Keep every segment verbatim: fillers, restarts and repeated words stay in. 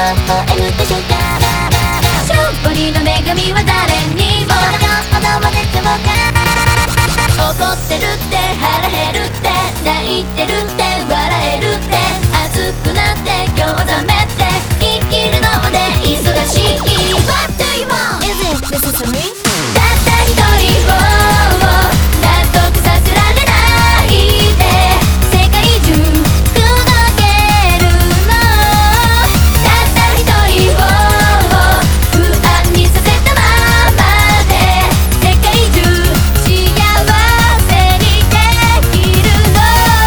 えるでしょうか。勝利の女神は誰にも子供でしょうか。怒ってるって腹減るって泣いてるって笑えるって熱くなって今日覚めて生きるので忙しい。 What do you want? Is it necessary? たった一人を納得させられないで世界中口説けるの。たった一人を不安にさせたままで世界中幸せにできるの。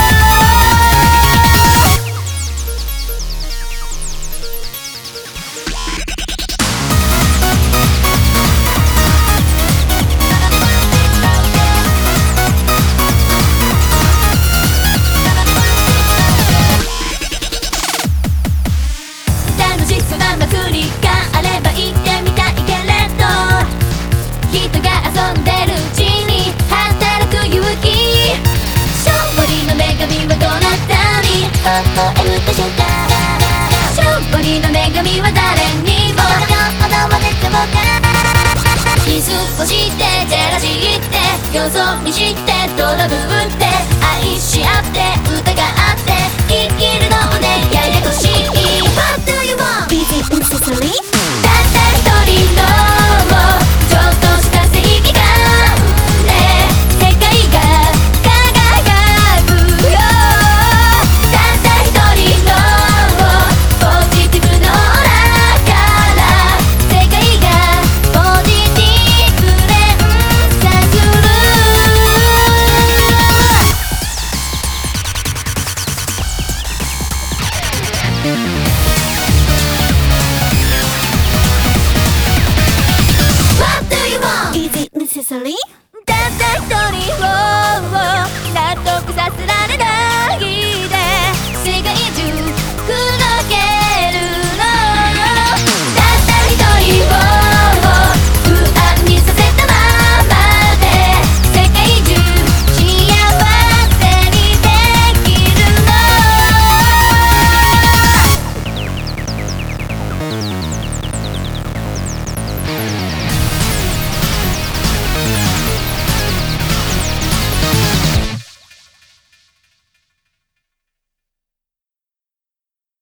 楽しそうな祭りがあれば行ってみたいけれど人が遊んでるうちに働く勇気。勝利の女神はどなたに微笑むでしょうか。勝利の女神は誰にも子供でしょうか。キスをしてジェラシーってよそ見して泥ぶって愛し合って疑って生きるのねややこしい。 What do you want? Is it necessary? たった一人のちょっとした正義感で世界が輝くよ。たった一人のポジティブのオーラから世界がポジティブ連鎖する。What do you want? Is it necessary? たった一人を納得させられないで世界中口説けるの。たった一人を不安にさせたままで世界中幸せにできるの。